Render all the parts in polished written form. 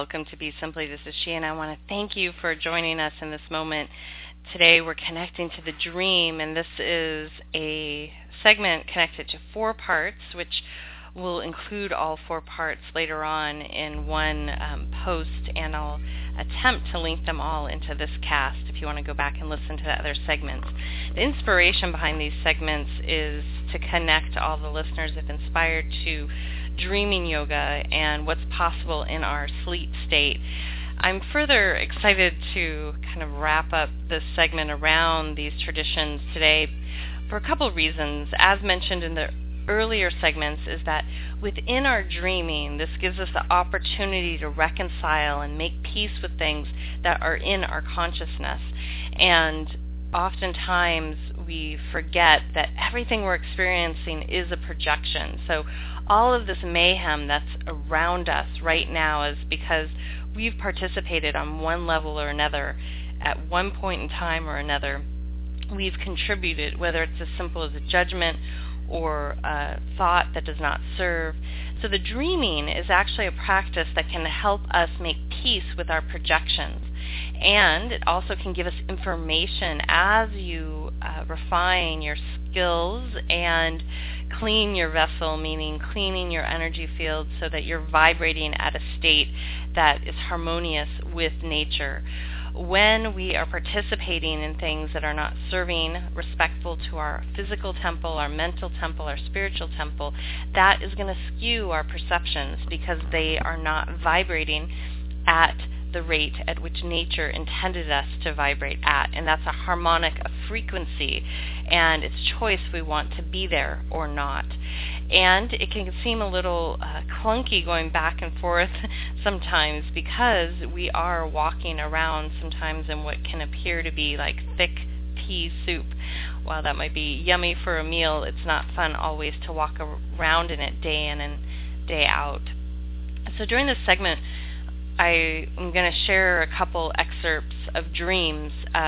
welcome to Be Simply. This is she, and I want to thank you for joining us in this moment. Today we're connecting to the dream, and this is a segment connected to 4 parts, which will include all 4 parts later on in one post, and I'll attempt to link them all into this cast if you want to go back and listen to the other segments. The inspiration behind these segments is to connect all the listeners if inspired to dreaming yoga and what's possible in our sleep state. I'm further excited to kind of wrap up this segment around these traditions today for a couple of reasons. As mentioned in the earlier segments, is that within our dreaming, this gives us the opportunity to reconcile and make peace with things that are in our consciousness. And oftentimes we forget that everything we're experiencing is a projection. So all of this mayhem that's around us right now is because we've participated on one level or another at one point in time or another. We've contributed, whether it's as simple as a judgment or a thought that does not serve. So the dreaming is actually a practice that can help us make peace with our projections. And it also can give us information as you refine your skills and clean your vessel, meaning cleaning your energy field so that you're vibrating at a state that is harmonious with nature. When we are participating in things that are not serving, respectful to our physical temple, our mental temple, our spiritual temple, that is going to skew our perceptions because they are not vibrating at the rate at which nature intended us to vibrate at, and that's a harmonic, a frequency, and it's choice we want to be there or not. And it can seem a little clunky going back and forth sometimes because we are walking around sometimes in what can appear to be like thick pea soup. While that might be yummy for a meal, it's not fun always to walk around in it day in and day out. So during this segment, I am going to share a couple excerpts of dreams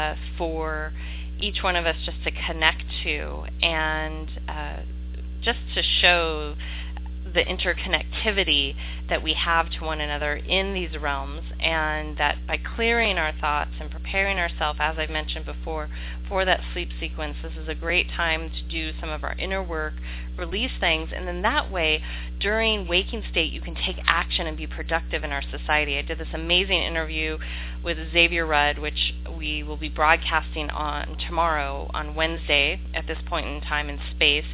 for each one of us just to connect to and just to show the interconnectivity that we have to one another in these realms, and that by clearing our thoughts and preparing ourselves, as I've mentioned before, for that sleep sequence, this is a great time to do some of our inner work, release things, and then that way, during waking state, you can take action and be productive in our society. I did this amazing interview with Xavier Rudd, which we will be broadcasting on tomorrow, on Wednesday, at this point in time in space.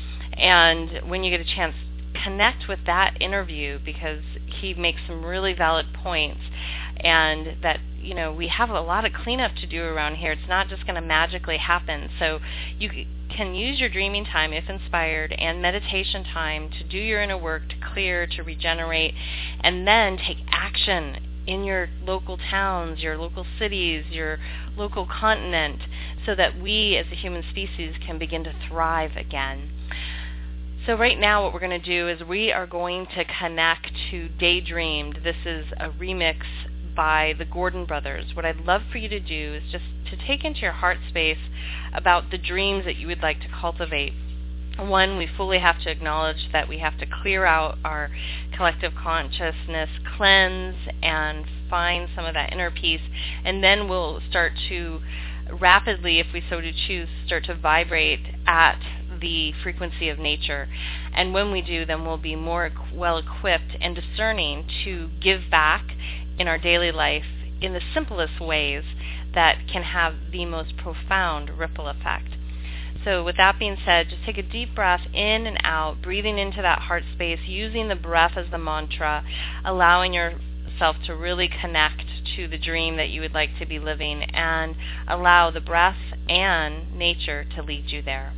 And when you get a chance, connect with that interview because he makes some really valid points, and that, you know, we have a lot of cleanup to do around here. It's not just going to magically happen. So you can use your dreaming time, if inspired, and meditation time to do your inner work, to clear, to regenerate, and then take action in your local towns, your local cities, your local continent, so that we as a human species can begin to thrive again. So right now what we're going to do is we are going to connect to Daydreamed. This is a remix by the Gordon Brothers. What I'd love for you to do is just to take into your heart space about the dreams that you would like to cultivate. One, we fully have to acknowledge that we have to clear out our collective consciousness, cleanse, and find some of that inner peace, and then we'll start to rapidly, if we so to choose, start to vibrate at the frequency of nature. And when we do, then we'll be more well-equipped and discerning to give back in our daily life in the simplest ways that can have the most profound ripple effect. So with that being said, just take a deep breath in and out, breathing into that heart space, using the breath as the mantra, allowing yourself to really connect to the dream that you would like to be living, and allow the breath and nature to lead you there.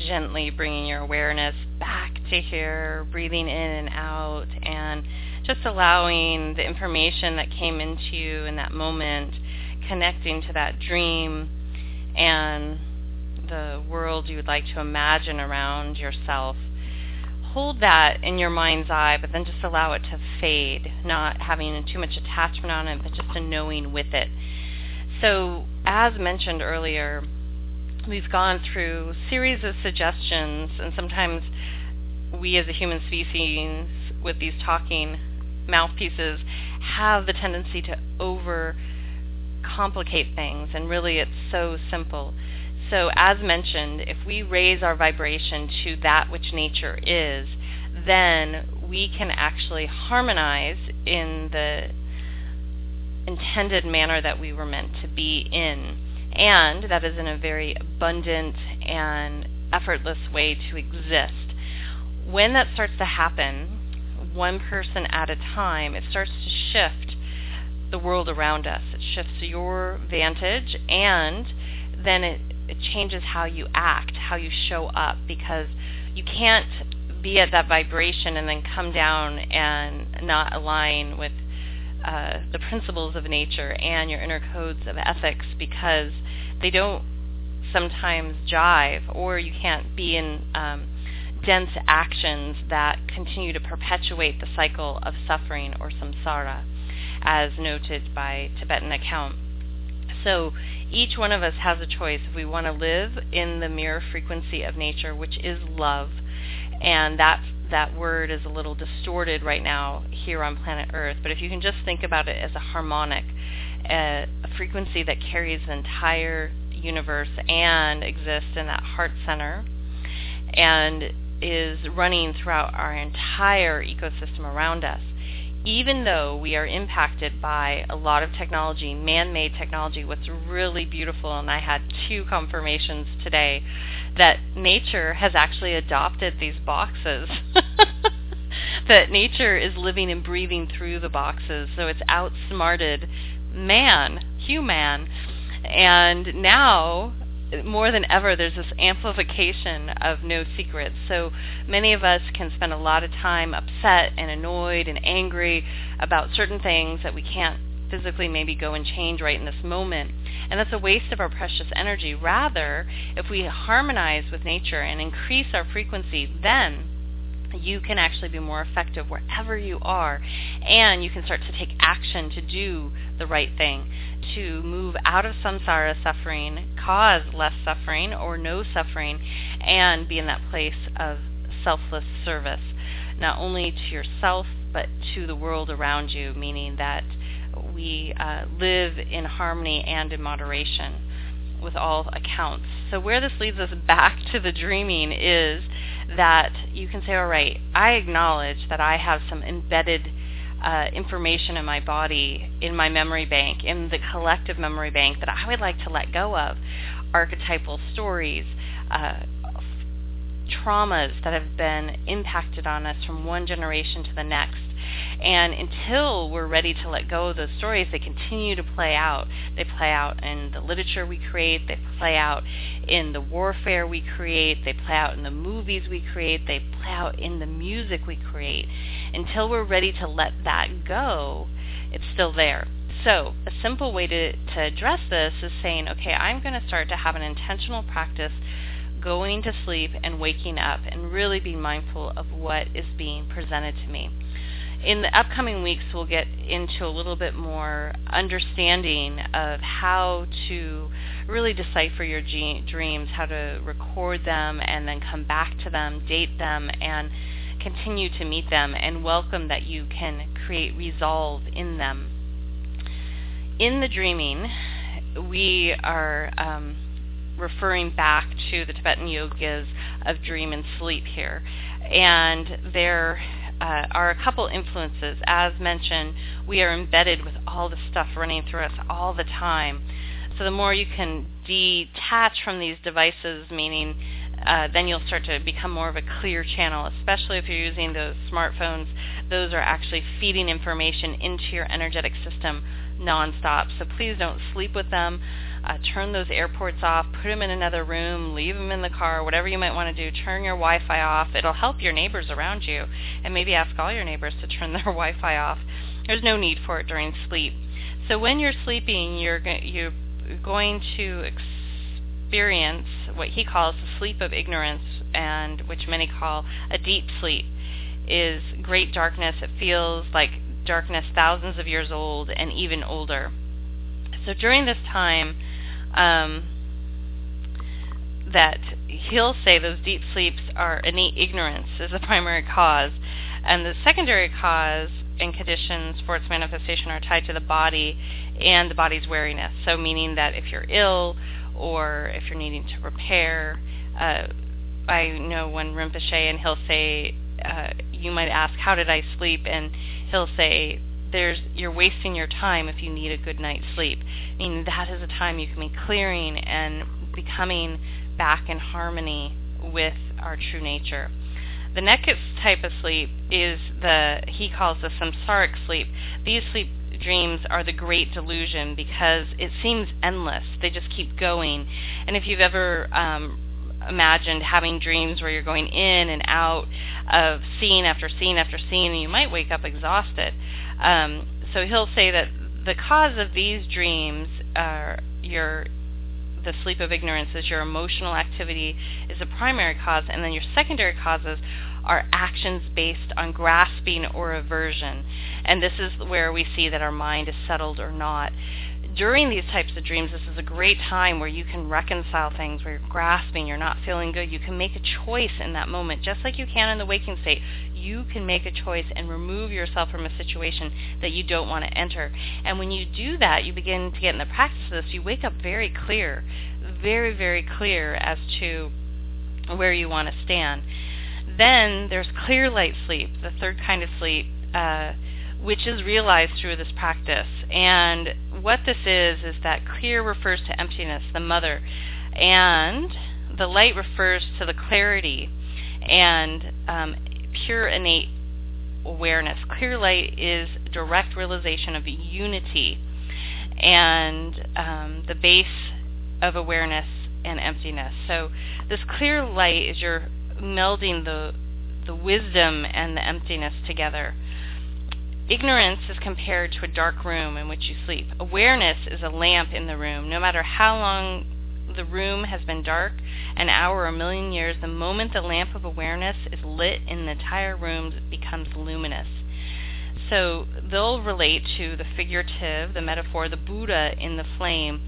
gently bringing your awareness back to here, breathing in and out, and just allowing the information that came into you in that moment, connecting to that dream and the world you would like to imagine around yourself. Hold that in your mind's eye, but then just allow it to fade, not having too much attachment on it, but just a knowing with it. So, as mentioned earlier, we've gone through a series of suggestions, and sometimes we as a human species with these talking mouthpieces have the tendency to overcomplicate things, and really it's so simple. So as mentioned, if we raise our vibration to that which nature is, then we can actually harmonize in the intended manner that we were meant to be in. And that is in a very abundant and effortless way to exist. When that starts to happen, one person at a time, it starts to shift the world around us. It shifts your vantage, and then it changes how you act, how you show up, because you can't be at that vibration and then come down and not align with the principles of nature and your inner codes of ethics, because they don't sometimes jive, or you can't be in dense actions that continue to perpetuate the cycle of suffering or samsara, as noted by Tibetan account. So each one of us has a choice if we want to live in the mirror frequency of nature, which is love, and that word is a little distorted right now here on planet Earth, but if you can just think about it as a harmonic, a frequency that carries the entire universe and exists in that heart center and is running throughout our entire ecosystem around us. Even though we are impacted by a lot of technology, man-made technology, what's really beautiful, and I had 2 confirmations today, that nature has actually adopted these boxes. That nature is living and breathing through the boxes, so it's outsmarted human, and now more than ever, there's this amplification of no secrets. So many of us can spend a lot of time upset and annoyed and angry about certain things that we can't physically maybe go and change right in this moment. And that's a waste of our precious energy. Rather, if we harmonize with nature and increase our frequency, then you can actually be more effective wherever you are, and you can start to take action to do the right thing, to move out of samsara suffering, cause less suffering or no suffering, and be in that place of selfless service, not only to yourself, but to the world around you, meaning that we live in harmony and in moderation with all accounts. So where this leads us back to the dreaming is that you can say, all right, I acknowledge that I have some embedded information in my body, in my memory bank, in the collective memory bank that I would like to let go of. Archetypal stories, traumas that have been impacted on us from one generation to the next. And until we're ready to let go of those stories, they continue to play out. They play out in the literature we create. They play out in the warfare we create. They play out in the movies we create. They play out in the music we create. Until we're ready to let that go, it's still there. So a simple way to address this is saying, okay, I'm going to start to have an intentional practice going to sleep and waking up and really be mindful of what is being presented to me. In the upcoming weeks, we'll get into a little bit more understanding of how to really decipher your dreams, how to record them and then come back to them, date them, and continue to meet them and welcome that you can create resolve in them. In the dreaming, we are referring back to the Tibetan yogas of dream and sleep here. And there are a couple influences. As mentioned, we are embedded with all the stuff running through us all the time. So the more you can detach from these devices, meaning then you'll start to become more of a clear channel, especially if you're using those smartphones. Those are actually feeding information into your energetic system nonstop. So please don't sleep with them. Turn those airports off, put them in another room, leave them in the car, whatever you might want to do. Turn your Wi-Fi off. It'll help your neighbors around you, and maybe ask all your neighbors to turn their Wi-Fi off. There's no need for it during sleep. So when you're sleeping, you're going to experience what he calls the sleep of ignorance, and which many call a deep sleep. Is great darkness. It feels like darkness thousands of years old and even older. So during this time, that he'll say those deep sleeps are innate ignorance is the primary cause, and the secondary cause and conditions for its manifestation are tied to the body and the body's weariness. So meaning that if you're ill or if you're needing to repair, I know when Rinpoche, and he'll say, you might ask, how did I sleep? And he'll say, you're wasting your time if you need a good night's sleep. Meaning that is a time you can be clearing and becoming back in harmony with our true nature. The next type of sleep is he calls the samsaric sleep. These sleep dreams are the great delusion because it seems endless. They just keep going. And if you've ever imagined having dreams where you're going in and out of scene after scene after scene, and you might wake up exhausted. So he'll say that the cause of these dreams are the sleep of ignorance is your emotional activity is the primary cause, and then your secondary causes are actions based on grasping or aversion. And this is where we see that our mind is settled or not. During these types of dreams, this is a great time where you can reconcile things, where you're grasping, you're not feeling good. You can make a choice in that moment, just like you can in the waking state. You can make a choice and remove yourself from a situation that you don't want to enter. And when you do that, you begin to get in the practice of this. You wake up very clear, very, very clear as to where you want to stand. Then there's clear light sleep, the third kind of sleep, which is realized through this practice. And what this is that clear refers to emptiness, the mother, and the light refers to the clarity and pure innate awareness. Clear light is direct realization of unity and the base of awareness and emptiness. So this clear light is you're melding the wisdom and the emptiness together. Ignorance is compared to a dark room in which you sleep. Awareness is a lamp in the room. No matter how long the room has been dark, an hour or a million years, the moment the lamp of awareness is lit in the entire room, it becomes luminous. So they'll relate to the figurative, the metaphor, the Buddha in the flame,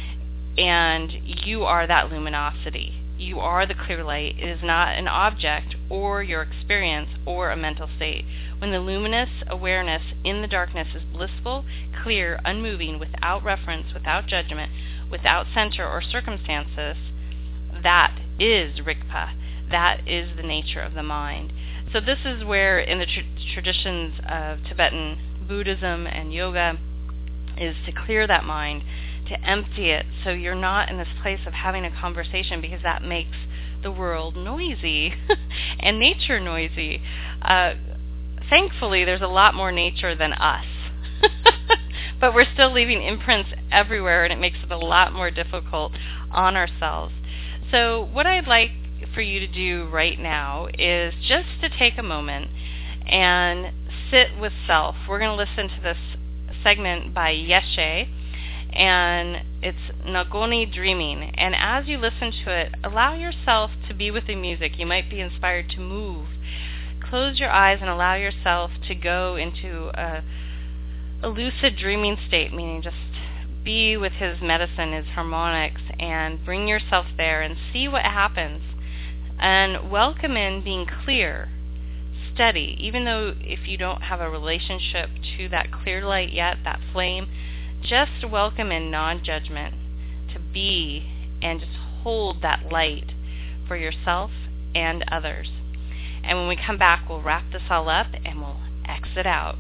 and you are that luminosity. You are the clear light. It is not an object or your experience or a mental state. When the luminous awareness in the darkness is blissful, clear, unmoving, without reference, without judgment, without center or circumstances, that is Rigpa. That is the nature of the mind. So this is where in the traditions of Tibetan Buddhism and yoga is to clear that mind, to empty it, so you're not in this place of having a conversation, because that makes the world noisy and nature noisy. Thankfully, there's a lot more nature than us, but we're still leaving imprints everywhere, and it makes it a lot more difficult on ourselves. So what I'd like for you to do right now is just to take a moment and sit with self. We're going to listen to this segment by Yeshe, and it's Nagoni Dreaming. And as you listen to it, allow yourself to be with the music. You might be inspired to move. Close your eyes and allow yourself to go into a lucid dreaming state, meaning just be with his medicine, his harmonics, and bring yourself there and see what happens. And welcome in being clear, steady, even though if you don't have a relationship to that clear light yet, that flame, just welcome in non-judgment to be and just hold that light for yourself and others. And when we come back, we'll wrap this all up and we'll exit out.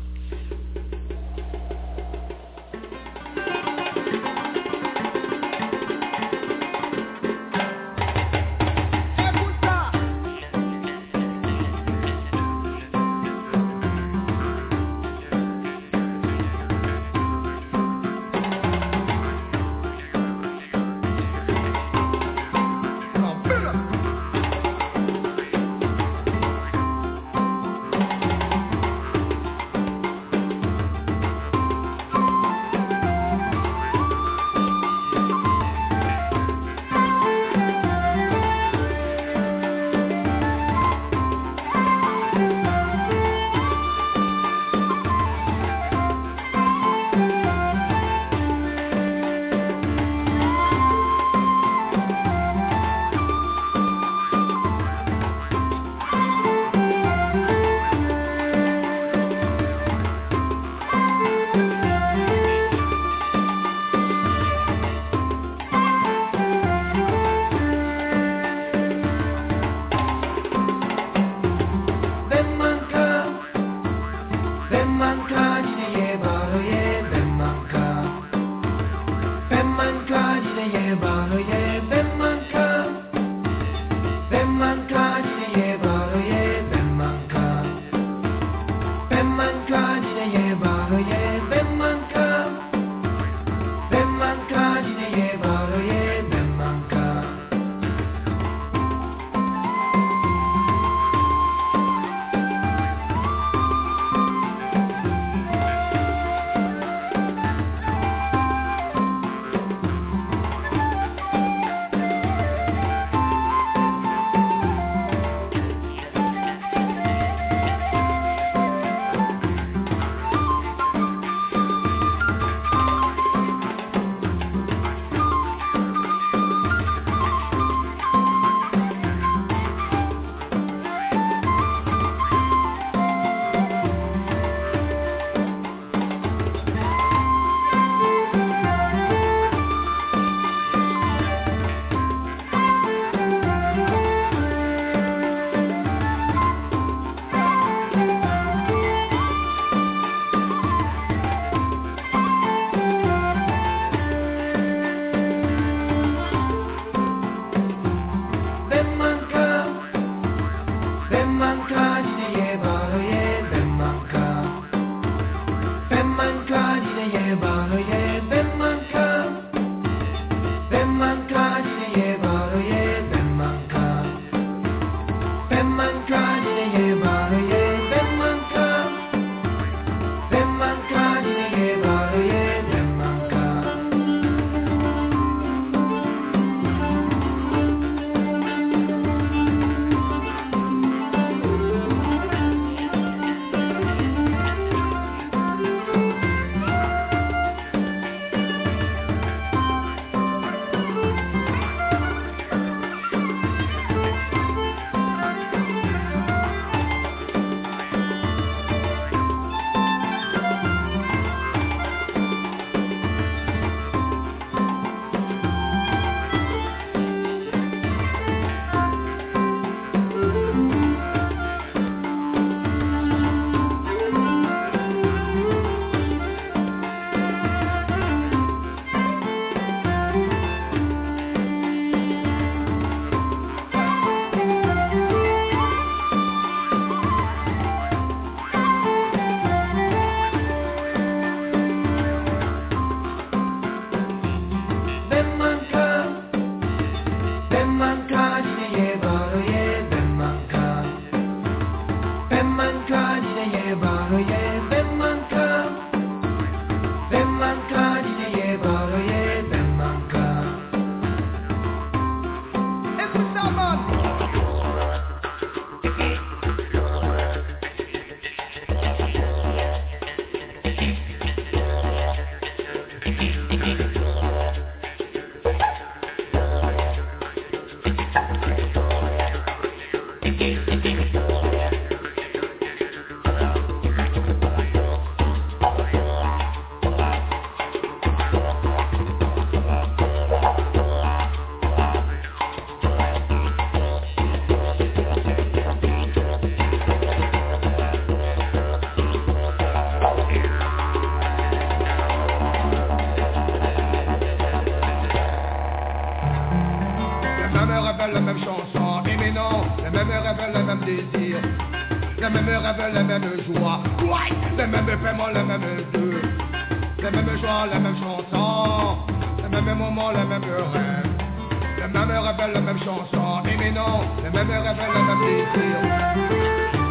les mêmes rêves, les mêmes joies, ouais, les mêmes paiements, les mêmes vœux, les mêmes joies, les mêmes chansons, les mêmes moments, les mêmes rêves, les mêmes rêves, les mêmes chansons, et mais non, les mêmes rêves, les mêmes désirs.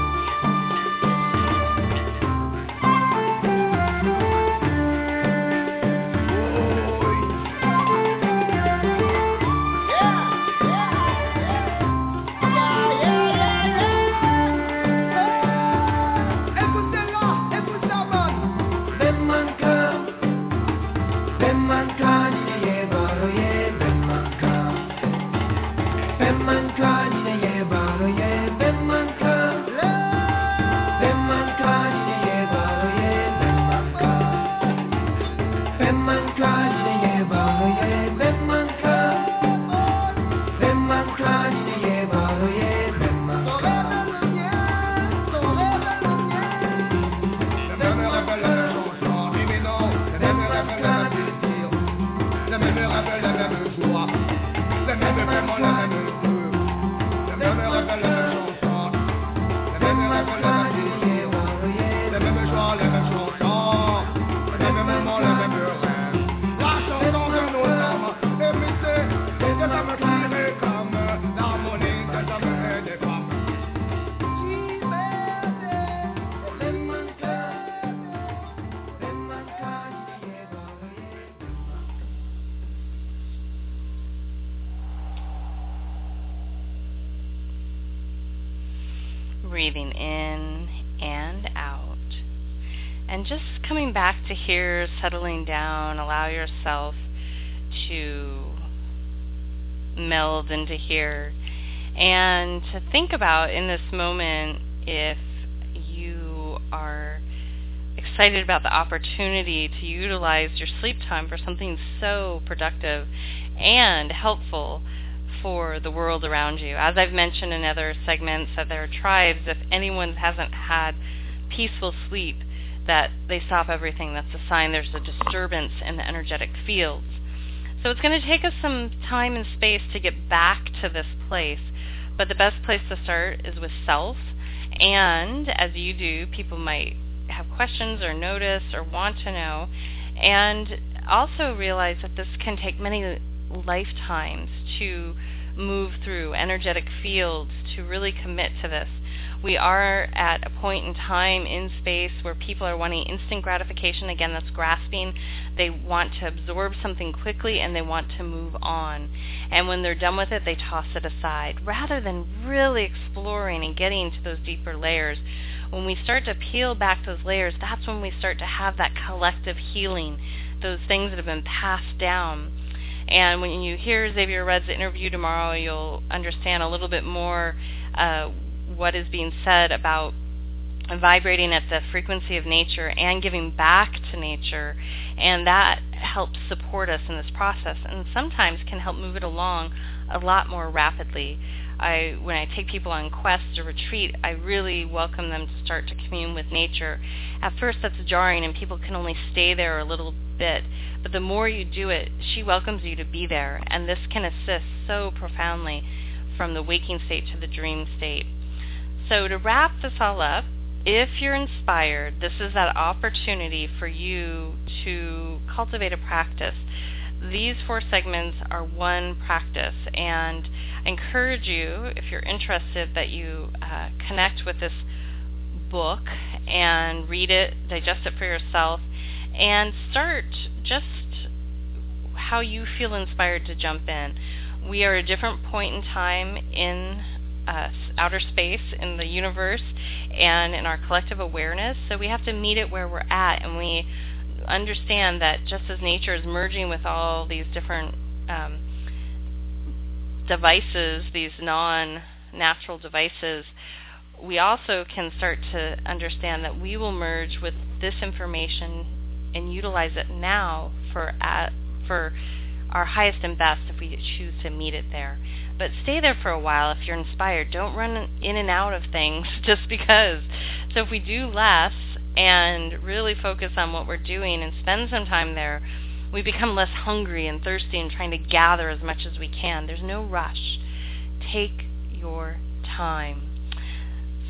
Breathing in and out. And just coming back to here, settling down, allow yourself to meld into here. And to think about in this moment, if you are excited about the opportunity to utilize your sleep time for something so productive and helpful for the world around you. As I've mentioned in other segments, that there are tribes, if anyone hasn't had peaceful sleep, that they stop everything. That's a sign there's a disturbance in the energetic fields. So it's going to take us some time and space to get back to this place, but the best place to start is with self. And as you do, people might have questions or notice or want to know, and also realize that this can take many lifetimes to move through energetic fields to really commit to this. We are at a point in time in space where people are wanting instant gratification. Again, that's grasping. They want to absorb something quickly and they want to move on. And when they're done with it, they toss it aside rather than really exploring and getting to those deeper layers. When we start to peel back those layers, that's when we start to have that collective healing, those things that have been passed down. And when you hear Xavier Rudd's interview tomorrow, you'll understand a little bit more what is being said about vibrating at the frequency of nature and giving back to nature. And that helps support us in this process and sometimes can help move it along a lot more rapidly. When I take people on quests or retreat, I really welcome them to start to commune with nature. At first that's jarring and people can only stay there a little bit, but the more you do it, she welcomes you to be there, and this can assist so profoundly from the waking state to the dream state. So to wrap this all up, if you're inspired, this is that opportunity for you to cultivate a practice. These 4 segments are one practice, and I encourage you, if you're interested, that you connect with this book and read it, digest it for yourself, and start just how you feel inspired to jump in. We are at a different point in time in outer space, in the universe, and in our collective awareness, so we have to meet it where we're at, and we understand that just as nature is merging with all these different devices, these non-natural devices, we also can start to understand that we will merge with this information and utilize it now for our highest and best if we choose to meet it there. But stay there for a while if you're inspired. Don't run in and out of things just because. So if we do less and really focus on what we're doing and spend some time there, we become less hungry and thirsty and trying to gather as much as we can. There's no rush. Take your time.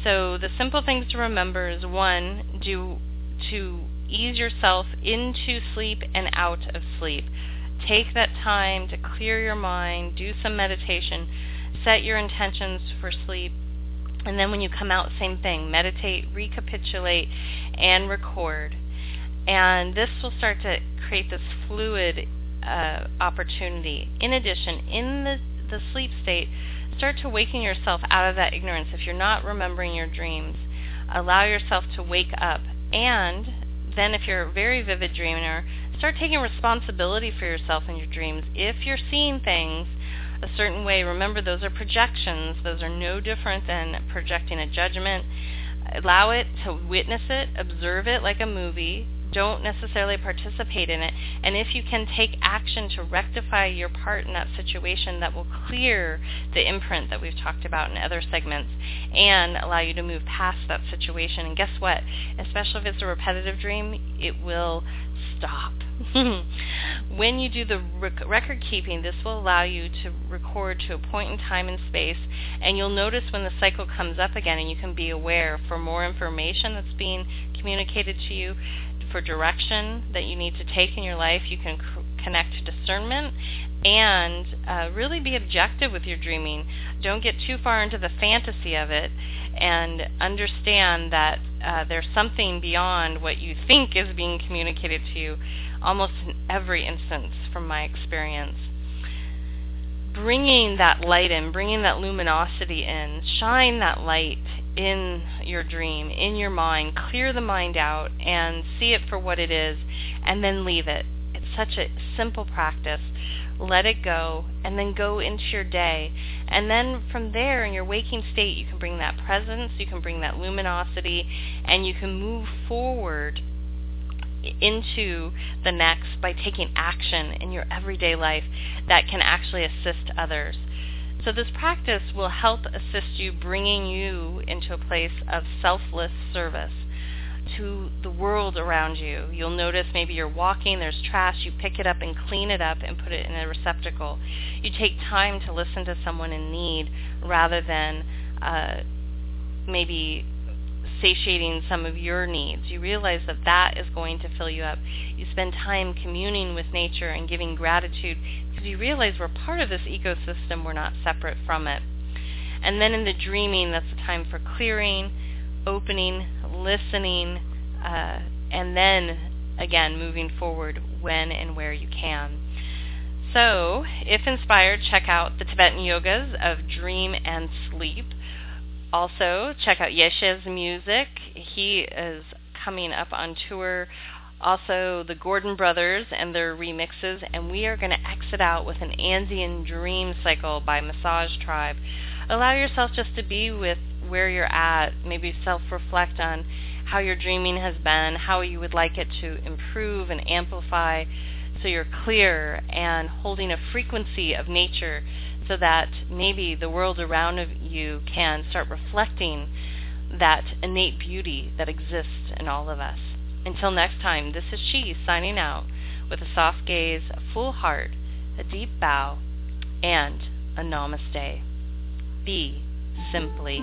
So the simple things to remember is, one, to ease yourself into sleep and out of sleep. Take that time to clear your mind, do some meditation, set your intentions for sleep, and then when you come out, same thing, meditate, recapitulate, and record. And this will start to create this fluid opportunity. In addition, in the sleep state, start to waking yourself out of that ignorance. If you're not remembering your dreams, allow yourself to wake up. And then if you're a very vivid dreamer, start taking responsibility for yourself in your dreams. If you're seeing things a certain way, remember those are projections. Those are no different than projecting a judgment. Allow it to witness it, observe it like a movie. Don't necessarily participate in it. And if you can take action to rectify your part in that situation, that will clear the imprint that we've talked about in other segments and allow you to move past that situation. And guess what? Especially if it's a repetitive dream, it will stop. When you do the record keeping, this will allow you to record to a point in time and space, and you'll notice when the cycle comes up again, and you can be aware for more information that's being communicated to you, for direction that you need to take in your life. You can connect to discernment and really be objective with your dreaming. Don't get too far into the fantasy of it, and understand that there's something beyond what you think is being communicated to you almost in every instance from my experience. Bringing that light in, bringing that luminosity in, shine that light in your dream, in your mind, clear the mind out and see it for what it is, and then leave it. It's such a simple practice. Let it go, and then go into your day. And then from there, in your waking state, you can bring that presence, you can bring that luminosity, and you can move forward into the next by taking action in your everyday life that can actually assist others. So this practice will help assist you, bringing you into a place of selfless service to the world around you. You'll notice maybe you're walking, there's trash, you pick it up and clean it up and put it in a receptacle. You take time to listen to someone in need rather than maybe satiating some of your needs. You realize that that is going to fill you up. You spend time communing with nature and giving gratitude because you realize we're part of this ecosystem, we're not separate from it. And then in the dreaming, that's the time for clearing, opening, listening, and then again moving forward when and where you can. So, if inspired, check out the Tibetan Yogas of Dream and Sleep. Also, check out Yeshe's music. He is coming up on tour. Also, the Gordon Brothers and their remixes. And we are going to exit out with an Andean Dream Cycle by Massage Tribe. Allow yourself just to be with where you're at. Maybe self-reflect on how your dreaming has been, how you would like it to improve and amplify so you're clear and holding a frequency of nature, so that maybe the world around you can start reflecting that innate beauty that exists in all of us. Until next time, this is she signing out with a soft gaze, a full heart, a deep bow, and a namaste. Be simply.